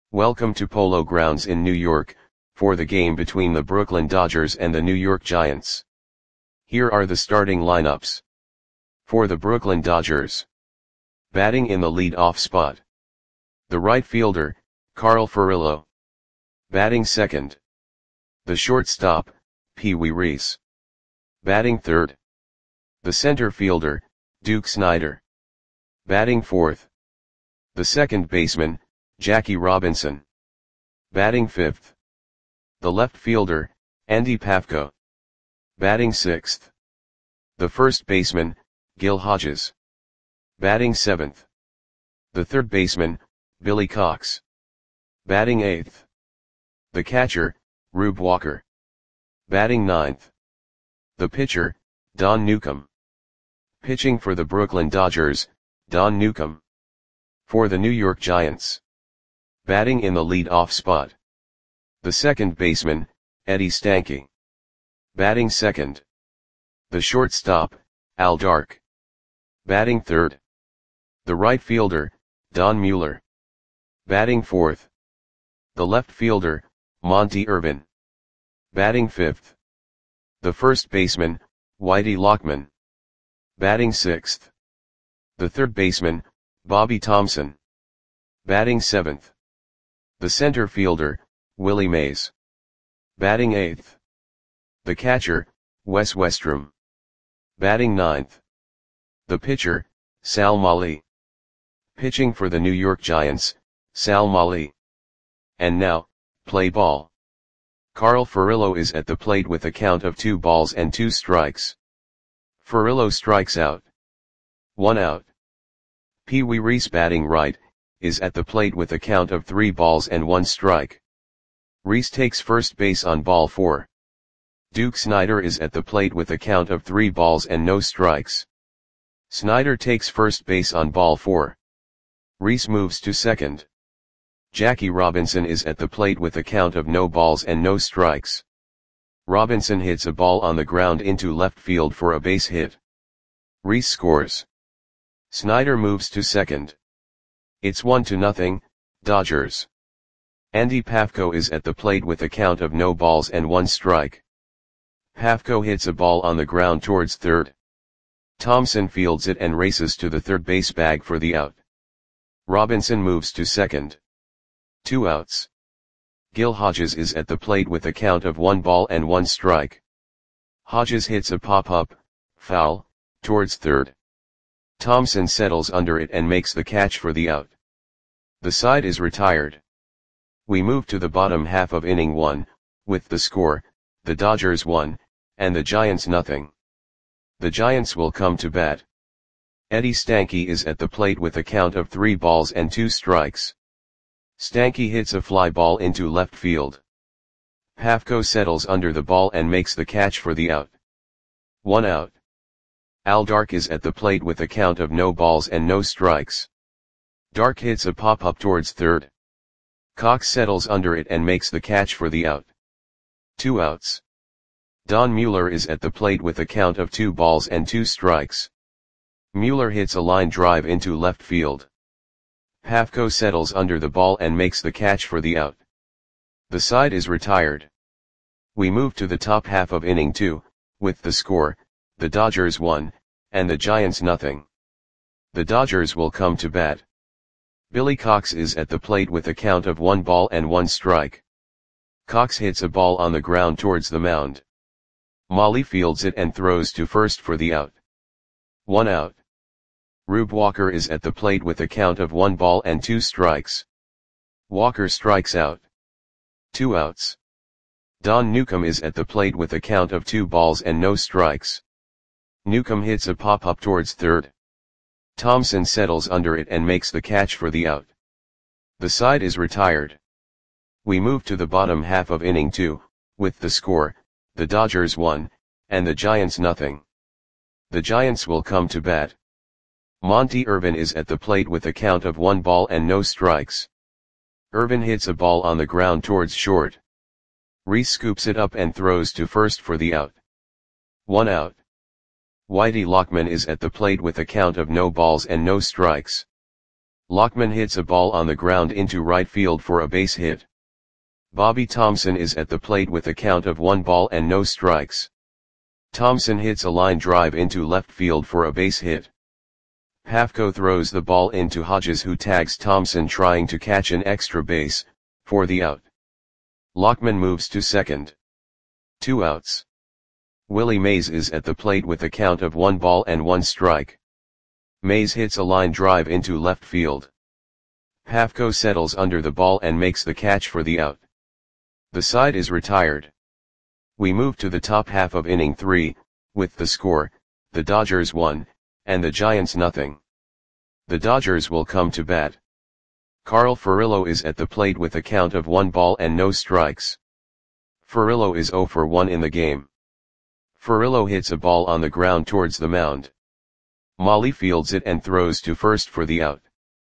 Welcome to Polo Grounds in New York, for the game between the Brooklyn Dodgers and the New York Giants. Here are the starting lineups. For the Brooklyn Dodgers. Batting in the lead-off spot. The right fielder, Carl Furillo. Batting second. The shortstop, Pee Wee Reese. Batting third. The center fielder, Duke Snider. Batting fourth. The second baseman, Jackie Robinson. Batting fifth. The left fielder, Andy Pafko. Batting sixth. The first baseman, Gil Hodges. Batting seventh. The third baseman, Billy Cox. Batting eighth. The catcher, Rube Walker. Batting ninth. The pitcher, Don Newcombe. Pitching for the Brooklyn Dodgers, Don Newcombe. For the New York Giants. Batting in the lead-off spot. The second baseman, Eddie Stanky. Batting second. The shortstop, Al Dark. Batting third. The right fielder, Don Mueller. Batting fourth. The left fielder, Monty Irvin. Batting fifth. The first baseman, Whitey Lockman. Batting sixth. The third baseman, Bobby Thompson. Batting seventh. The center fielder, Willie Mays. Batting eighth. The catcher, Wes Westrum. Batting ninth. The pitcher, Sal Mali. Pitching for the New York Giants, Sal Mali. And now, play ball. Carl Furillo is at the plate with a count of 2 balls and 2 strikes. Furillo strikes out. 1 out. Pee Wee Reese batting right, is at the plate with a count of 3 balls and 1 strike. Reese takes first base on ball 4. Duke Snider is at the plate with a count of 3 balls and no strikes. Snider takes first base on ball 4. Reese moves to second. Jackie Robinson is at the plate with a count of no balls and no strikes. Robinson hits a ball on the ground into left field for a base hit. Reese scores. Snider moves to second. It's 1-0, Dodgers. Andy Pafko is at the plate with a count of no balls and 1 strike. Pafko hits a ball on the ground towards third. Thompson fields it and races to the third base bag for the out. Robinson moves to second. 2 outs. Gil Hodges is at the plate with a count of 1 ball and 1 strike. Hodges hits a pop-up, foul, towards third. Thompson settles under it and makes the catch for the out. The side is retired. We move to the bottom half of inning 1, with the score, the Dodgers 1, and the Giants 0. The Giants will come to bat. Eddie Stanky is at the plate with a count of 3 balls and 2 strikes. Stanky hits a fly ball into left field. Pafko settles under the ball and makes the catch for the out. 1 out. Al Dark is at the plate with a count of no balls and no strikes. Dark hits a pop-up towards third. Cox settles under it and makes the catch for the out. 2 outs. Don Mueller is at the plate with a count of 2 balls and 2 strikes. Mueller hits a line drive into left field. Pafko settles under the ball and makes the catch for the out. The side is retired. We move to the top half of inning 2, with the score, the Dodgers 1, and the Giants 0. The Dodgers will come to bat. Billy Cox is at the plate with a count of 1 ball and 1 strike. Cox hits a ball on the ground towards the mound. Molly fields it and throws to first for the out. 1 out. Rube Walker is at the plate with a count of 1 ball and 2 strikes. Walker strikes out. 2 outs. Don Newcombe is at the plate with a count of 2 balls and no strikes. Newcombe hits a pop-up towards third. Thompson settles under it and makes the catch for the out. The side is retired. We move to the bottom half of inning 2, with the score, the Dodgers 1, and the Giants 0. The Giants will come to bat. Monty Irvin is at the plate with a count of 1 ball and no strikes. Irvin hits a ball on the ground towards short. Reese scoops it up and throws to first for the out. 1 out. Whitey Lockman is at the plate with a count of no balls and no strikes. Lockman hits a ball on the ground into right field for a base hit. Bobby Thomson is at the plate with a count of 1 ball and no strikes. Thomson hits a line drive into left field for a base hit. Pafko throws the ball into Hodges, who tags Thomson trying to catch an extra base, for the out. Lockman moves to second. 2 outs. Willie Mays is at the plate with a count of 1 ball and 1 strike. Mays hits a line drive into left field. Pafko settles under the ball and makes the catch for the out. The side is retired. We move to the top half of inning 3, with the score, the Dodgers 1, and the Giants nothing. The Dodgers will come to bat. Carl Furillo is at the plate with a count of 1 ball and no strikes. Furillo is 0 for 1 in the game. Furillo hits a ball on the ground towards the mound. Molly fields it and throws to first for the out.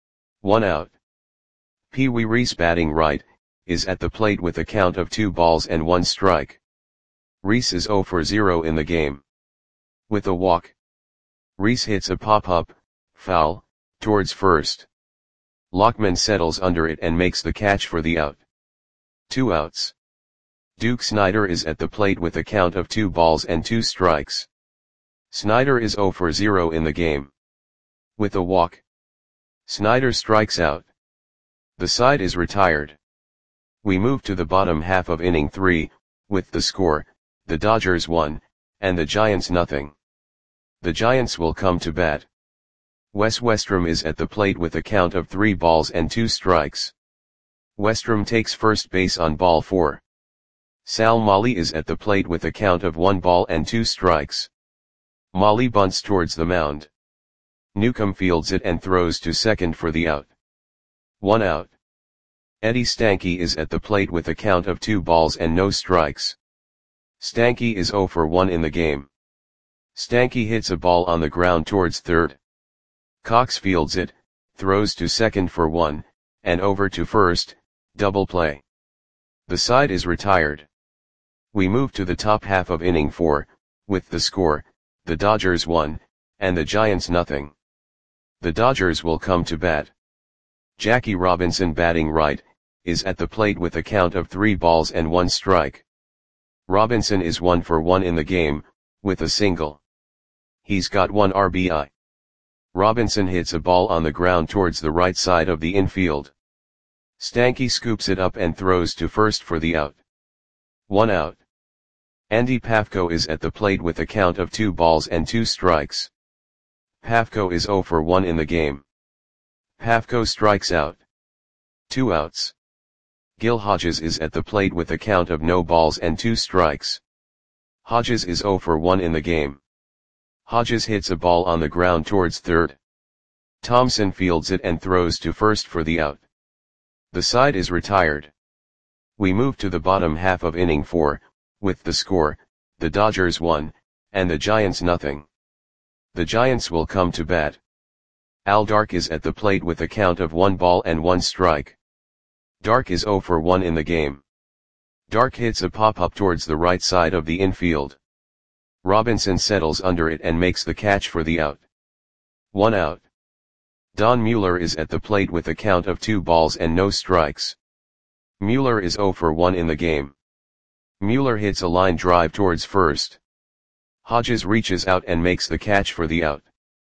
1 out. Pee Wee Reese, batting right, is at the plate with a count of 2 balls and 1 strike. Reese is 0 for 0 in the game. With a walk, Reese hits a pop-up, foul, towards first. Lockman settles under it and makes the catch for the out. 2 outs. Duke Snider is at the plate with a count of 2 balls and 2 strikes. Snider is 0 for 0 in the game. With a walk, Snider strikes out. The side is retired. We move to the bottom half of inning 3, with the score, the Dodgers 1, and the Giants nothing. The Giants will come to bat. Wes Westrom is at the plate with a count of 3 balls and 2 strikes. Westrom takes first base on ball 4. Sal Molly is at the plate with a count of 1 ball and 2 strikes. Molly bunts towards the mound. Newcomb fields it and throws to second for the out. 1 out. Eddie Stanky is at the plate with a count of 2 balls and no strikes. Stanky is 0 for 1 in the game. Stanky hits a ball on the ground towards third. Cox fields it, throws to second for 1, and over to first, double play. The side is retired. We move to the top half of inning 4, with the score, the Dodgers 1, and the Giants nothing. The Dodgers will come to bat. Jackie Robinson, batting right, is at the plate with a count of 3 balls and 1 strike. Robinson is 1 for 1 in the game, with a single. He's got 1 RBI. Robinson hits a ball on the ground towards the right side of the infield. Stanky scoops it up and throws to first for the out. 1 out. Andy Pafko is at the plate with a count of 2 balls and 2 strikes. Pafko is 0 for 1 in the game. Pafko strikes out. 2 outs. Gil Hodges is at the plate with a count of no balls and 2 strikes. Hodges is 0 for 1 in the game. Hodges hits a ball on the ground towards third. Thomson fields it and throws to first for the out. The side is retired. We move to the bottom half of inning 4, with the score, the Dodgers 1, and the Giants nothing. The Giants will come to bat. Al Dark is at the plate with a count of 1 ball and 1 strike. Dark is 0 for 1 in the game. Dark hits a pop-up towards the right side of the infield. Robinson settles under it and makes the catch for the out. 1 out. Don Mueller is at the plate with a count of 2 balls and no strikes. Mueller is 0 for 1 in the game. Mueller hits a line drive towards first. Hodges reaches out and makes the catch for the out.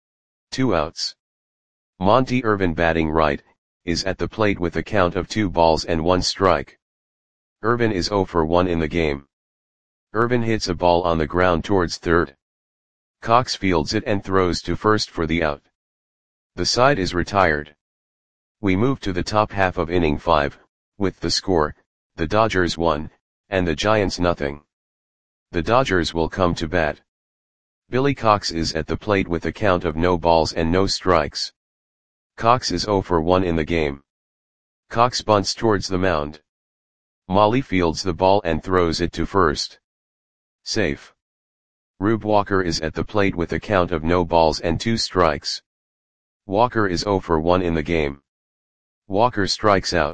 2 outs. Monty Irvin, batting right, is at the plate with a count of 2 balls and 1 strike. Irvin is 0 for 1 in the game. Irvin hits a ball on the ground towards third. Cox fields it and throws to first for the out. The side is retired. We move to the top half of inning 5, with the score, the Dodgers 1, and the Giants nothing. The Dodgers will come to bat. Billy Cox is at the plate with a count of no balls and no strikes. Cox is 0 for 1 in the game. Cox bunts towards the mound. Molly fields the ball and throws it to first. Safe. Rube Walker is at the plate with a count of no balls and 2 strikes. Walker is 0 for 1 in the game. Walker strikes out.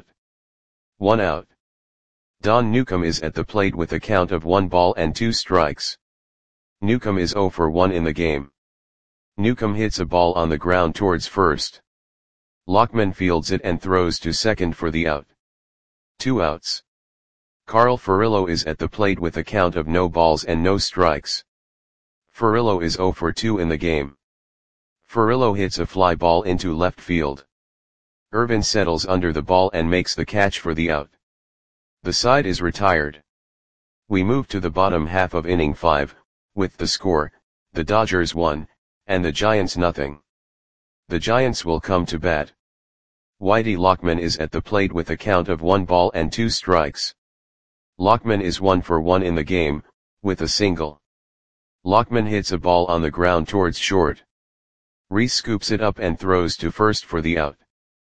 1 out. Don Newcomb is at the plate with a count of 1 ball and 2 strikes. Newcomb is 0 for 1 in the game. Newcomb hits a ball on the ground towards first. Lockman fields it and throws to second for the out. 2 outs. Carl Furillo is at the plate with a count of no balls and no strikes. Furillo is 0 for 2 in the game. Furillo hits a fly ball into left field. Irvin settles under the ball and makes the catch for the out. The side is retired. We move to the bottom half of inning 5, with the score, the Dodgers 1, and the Giants nothing. The Giants will come to bat. Whitey Lockman is at the plate with a count of 1 ball and 2 strikes. Lockman is 1 for 1 in the game, with a single. Lockman hits a ball on the ground towards short. Reese scoops it up and throws to first for the out.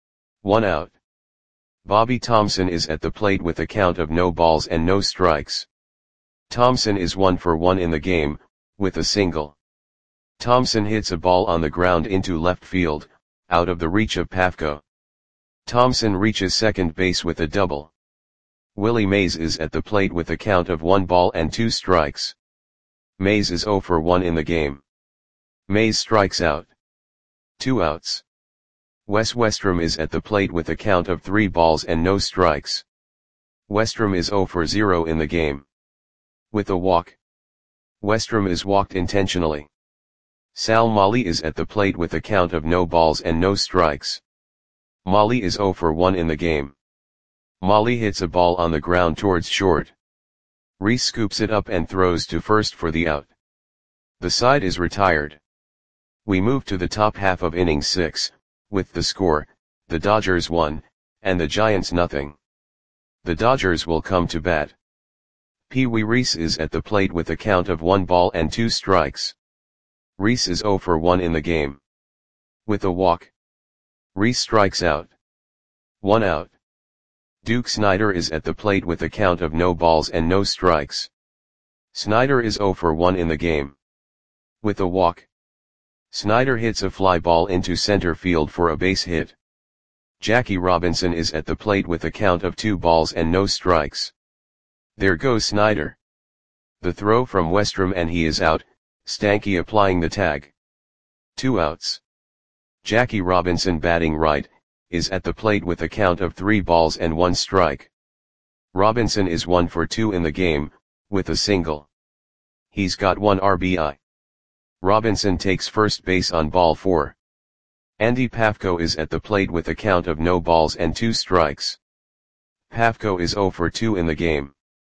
1 out. Bobby Thomson is at the plate with a count of no balls and no strikes. Thomson is 1 for 1 in the game, with a single. Thomson hits a ball on the ground into left field, out of the reach of Pafko. Thomson reaches second base with a double. Willie Mays is at the plate with a count of 1 ball and 2 strikes. Mays is 0 for 1 in the game. Mays strikes out. 2 outs. Wes Westrom is at the plate with a count of 3 balls and no strikes. Westrom is 0 for 0 in the game. With a walk. Westrom is walked intentionally. Sal Molly is at the plate with a count of no balls and no strikes. Molly is 0 for 1 in the game. Molly hits a ball on the ground towards short. Reese scoops it up and throws to first for the out. The side is retired. We move to the top half of inning 6, with the score, the Dodgers 1, and the Giants nothing. The Dodgers will come to bat. Pee Wee Reese is at the plate with a count of 1 ball and 2 strikes. Reese is 0 for 1 in the game. With a walk. Reese strikes out. 1 out. Duke Snider is at the plate with a count of no balls and no strikes. Snider is 0 for 1 in the game. With a walk. Snider hits a fly ball into center field for a base hit. Jackie Robinson is at the plate with a count of 2 balls and no strikes. There goes Snider. The throw from Westrom and he is out, Stanky applying the tag. 2 outs. Jackie Robinson batting right, is at the plate with a count of 3 balls and 1 strike. Robinson is 1 for 2 in the game, with a single. He's got 1 RBI. Robinson takes first base on ball 4. Andy Pafko is at the plate with a count of no balls and 2 strikes. Pafko is 0 for 2 in the game.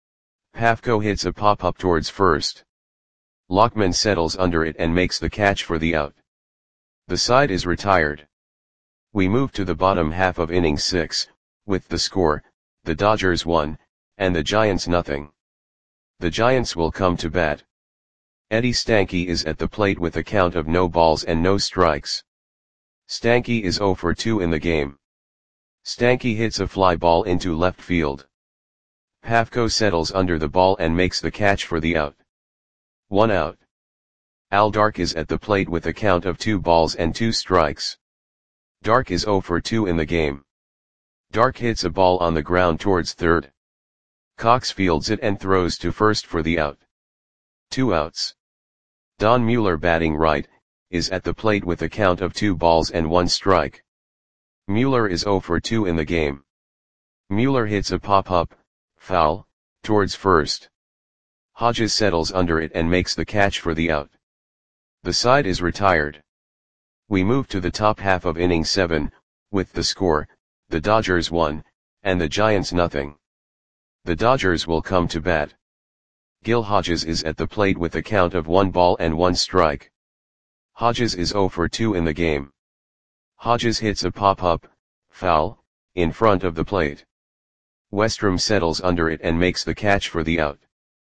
Pafko hits a pop-up towards first. Lockman settles under it and makes the catch for the out. The side is retired. We move to the bottom half of inning 6, with the score, the Dodgers 1, and the Giants nothing. The Giants will come to bat. Eddie Stanky is at the plate with a count of no balls and no strikes. Stanky is 0 for 2 in the game. Stanky hits a fly ball into left field. Pafko settles under the ball and makes the catch for the out. 1 out. Al Dark is at the plate with a count of 2 balls and 2 strikes. Dark is 0 for 2 in the game. Dark hits a ball on the ground towards third. Cox fields it and throws to first for the out. 2 outs. Don Mueller batting right, is at the plate with a count of 2 balls and 1 strike. Mueller is 0 for 2 in the game. Mueller hits a pop-up, foul, towards first. Hodges settles under it and makes the catch for the out. The side is retired. We move to the top half of inning 7, with the score, the Dodgers 1, and the Giants nothing. The Dodgers will come to bat. Gil Hodges is at the plate with a count of 1 ball and 1 strike. Hodges is 0 for 2 in the game. Hodges hits a pop-up, foul, in front of the plate. Westrom settles under it and makes the catch for the out.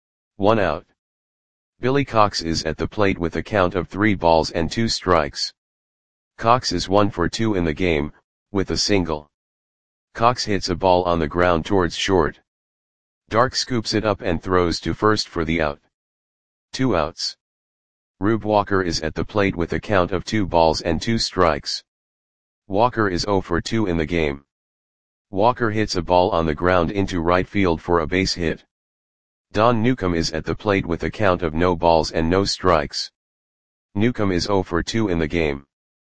1 out. Billy Cox is at the plate with a count of 3 balls and 2 strikes. Cox is 1 for 2 in the game, with a single. Cox hits a ball on the ground towards short. Dark scoops it up and throws to first for the out. 2 outs. Rube Walker is at the plate with a count of 2 balls and 2 strikes. Walker is 0 for 2 in the game. Walker hits a ball on the ground into right field for a base hit. Don Newcomb is at the plate with a count of no balls and no strikes. Newcomb is 0 for 2 in the game.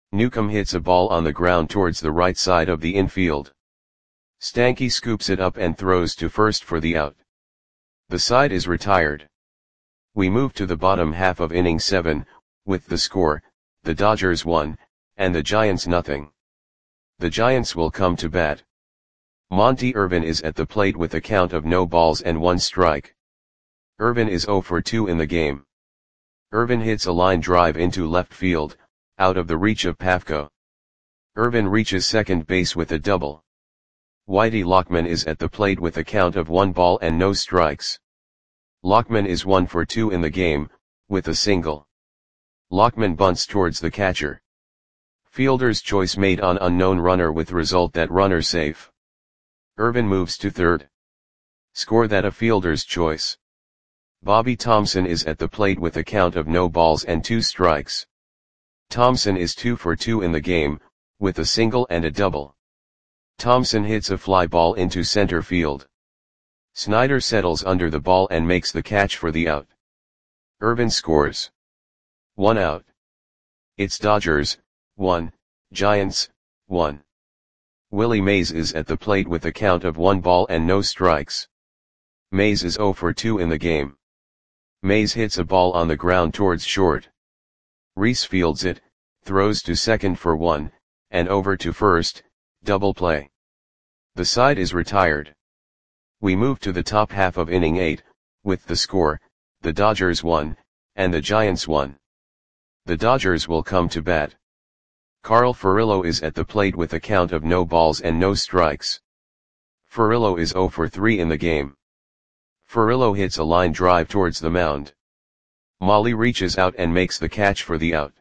Newcomb hits a ball on the ground towards the right side of the infield. Stanky scoops it up and throws to first for the out. The side is retired. We move to the bottom half of inning 7, with the score, the Dodgers 1, and the Giants nothing. The Giants will come to bat. Monty Irvin is at the plate with a count of no balls and 1 strike. Irvin is 0 for 2 in the game. Irvin hits a line drive into left field, out of the reach of Pafko. Irvin reaches second base with a double. Whitey Lockman is at the plate with a count of 1 ball and no strikes. Lockman is 1 for 2 in the game, with a single. Lockman bunts towards the catcher. Fielder's choice made on unknown runner with result that runner safe. Irvin moves to third. Score that a fielder's choice. Bobby Thompson is at the plate with a count of no balls and 2 strikes. Thompson is 2 for 2 in the game, with a single and a double. Thompson hits a fly ball into center field. Snyder settles under the ball and makes the catch for the out. Irvin scores. 1 out. It's Dodgers 1, Giants 1. Willie Mays is at the plate with a count of 1 ball and no strikes. Mays is 0 for 2 in the game. Mays hits a ball on the ground towards short. Reese fields it, throws to second for 1, and over to first, double play. The side is retired. We move to the top half of inning 8, with the score, the Dodgers 1, and the Giants 1. The Dodgers will come to bat. Carl Furillo is at the plate with a count of no balls and no strikes. Furillo is 0 for 3 in the game. Furillo hits a line drive towards the mound. Molly reaches out and makes the catch for the out.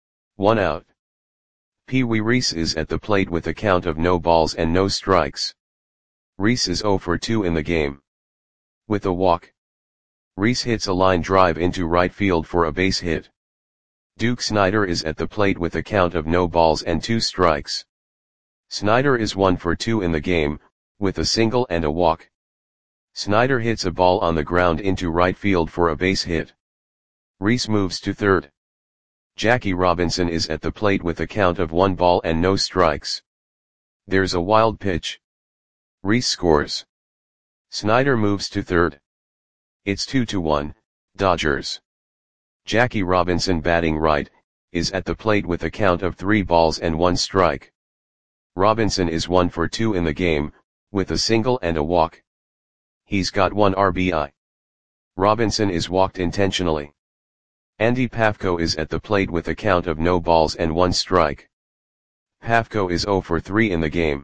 1 out. Pee Wee Reese is at the plate with a count of no balls and no strikes. Reese is 0 for 2 in the game. With a walk. Reese hits a line drive into right field for a base hit. Duke Snyder is at the plate with a count of no balls and 2 strikes. Snyder is 1 for 2 in the game, with a single and a walk. Snyder hits a ball on the ground into right field for a base hit. Reese moves to third. Jackie Robinson is at the plate with a count of 1 ball and no strikes. There's a wild pitch. Reese scores. Snyder moves to third. It's 2-1, Dodgers. Jackie Robinson, batting right, is at the plate with a count of 3 balls and 1 strike. Robinson is 1 for 2 in the game, with a single and a walk. He's got 1 RBI. Robinson is walked intentionally. Andy Pafko is at the plate with a count of no balls and 1 strike. Pafko is 0 for 3 in the game.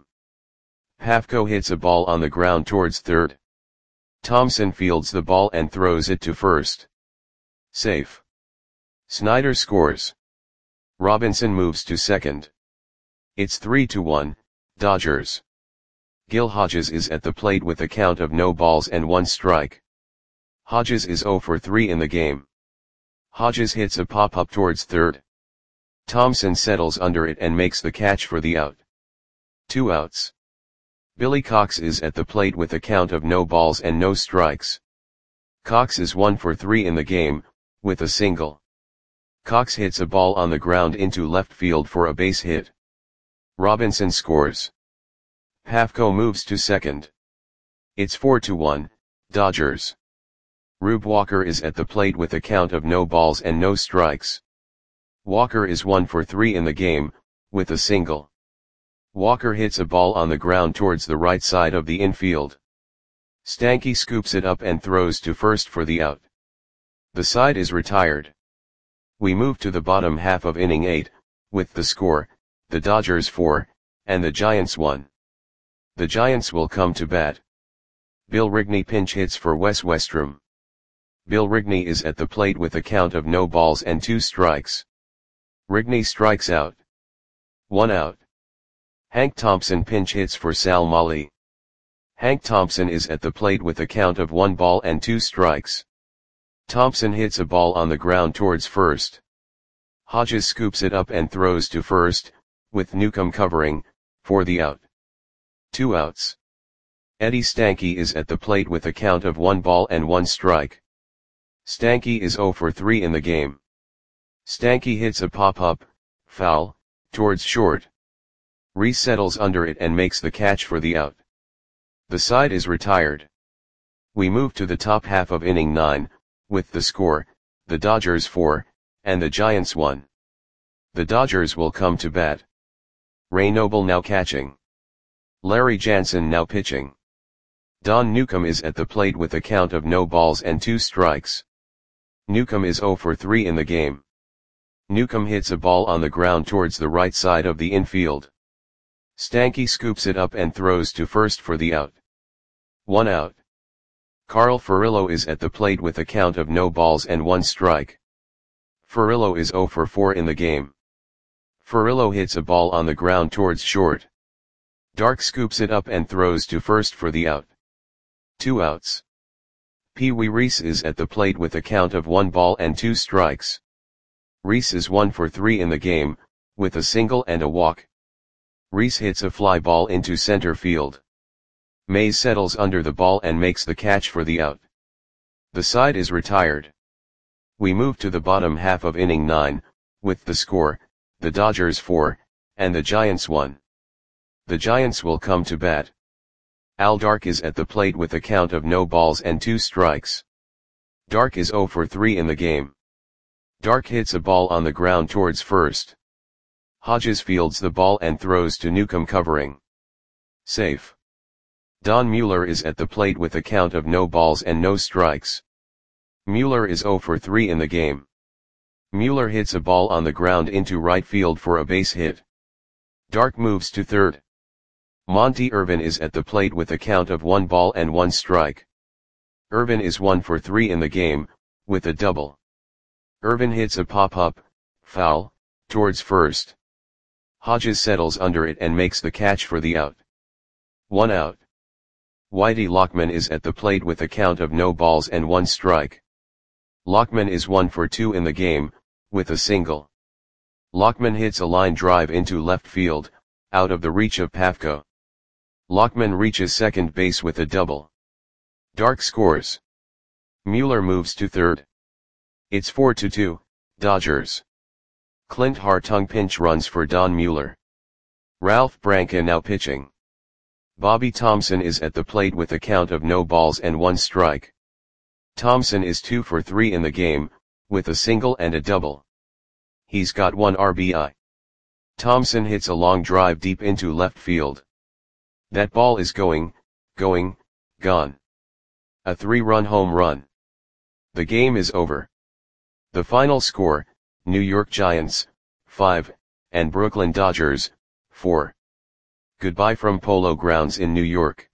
Pafko hits a ball on the ground towards third. Thompson fields the ball and throws it to first. Safe. Snyder scores. Robinson moves to second. It's 3-1, Dodgers. Gil Hodges is at the plate with a count of no balls and 1 strike. Hodges is 0 for 3 in the game. Hodges hits a pop-up towards third. Thompson settles under it and makes the catch for the out. 2 outs. Billy Cox is at the plate with a count of no balls and no strikes. Cox is 1 for 3 in the game, with a single. Cox hits a ball on the ground into left field for a base hit. Robinson scores. Pafko moves to second. It's 4-1, Dodgers. Rube Walker is at the plate with a count of no balls and no strikes. Walker is 1 for 3 in the game, with a single. Walker hits a ball on the ground towards the right side of the infield. Stanky scoops it up and throws to first for the out. The side is retired. We move to the bottom half of inning 8, with the score, the Dodgers 4, and the Giants 1. The Giants will come to bat. Bill Rigney pinch hits for Wes Westrom. Bill Rigney is at the plate with a count of no balls and 2 strikes. Rigney strikes out. 1 out. Hank Thompson pinch hits for Sal Mali. Hank Thompson is at the plate with a count of 1 ball and 2 strikes. Thompson hits a ball on the ground towards first. Hodges scoops it up and throws to first, with Newcomb covering, for the out. 2 outs. Eddie Stanky is at the plate with a count of 1 ball and 1 strike. Stanky is 0 for 3 in the game. Stanky hits a pop-up, foul, towards short. Rhys settles under it and makes the catch for the out. The side is retired. We move to the top half of inning 9, with the score, the Dodgers 4, and the Giants 1. The Dodgers will come to bat. Ray Noble now catching. Larry Jansen now pitching. Don Newcomb is at the plate with a count of no balls and 2 strikes. Newcomb is 0 for 3 in the game. Newcomb hits a ball on the ground towards the right side of the infield. Stanky scoops it up and throws to first for the out. 1 out. Carl Furillo is at the plate with a count of no balls and 1 strike. Furillo is 0 for 4 in the game. Furillo hits a ball on the ground towards short. Dark scoops it up and throws to first for the out. 2 outs. Pee Wee Reese is at the plate with a count of 1 ball and 2 strikes. Reese is 1 for 3 in the game, with a single and a walk. Reese hits a fly ball into center field. Mays settles under the ball and makes the catch for the out. The side is retired. We move to the bottom half of inning 9, with the score, the Dodgers 4, and the Giants 1. The Giants will come to bat. Al Dark is at the plate with a count of no balls and 2 strikes. Dark is 0 for 3 in the game. Dark hits a ball on the ground towards first. Hodges fields the ball and throws to Newcomb covering. Safe. Don Mueller is at the plate with a count of no balls and no strikes. Mueller is 0 for 3 in the game. Mueller hits a ball on the ground into right field for a base hit. Dark moves to third. Monty Irvin is at the plate with a count of 1 ball and 1 strike. Irvin is 1 for 3 in the game, with a double. Irvin hits a pop-up, foul, towards first. Hodges settles under it and makes the catch for the out. 1 out. Whitey Lockman is at the plate with a count of no balls and 1 strike. Lockman is 1 for 2 in the game, with a single. Lockman hits a line drive into left field, out of the reach of Pafko. Lockman reaches second base with a double. Dark scores. Mueller moves to third. It's 4-2, Dodgers. Clint Hartung pinch runs for Don Mueller. Ralph Branca now pitching. Bobby Thompson is at the plate with a count of no balls and 1 strike. Thompson is 2 for 3 in the game, with a single and a double. He's got 1 RBI. Thompson hits a long drive deep into left field. That ball is gone. A 3-run home run. The game is over. The final score, New York Giants, 5, and Brooklyn Dodgers, 4. Goodbye from Polo Grounds in New York.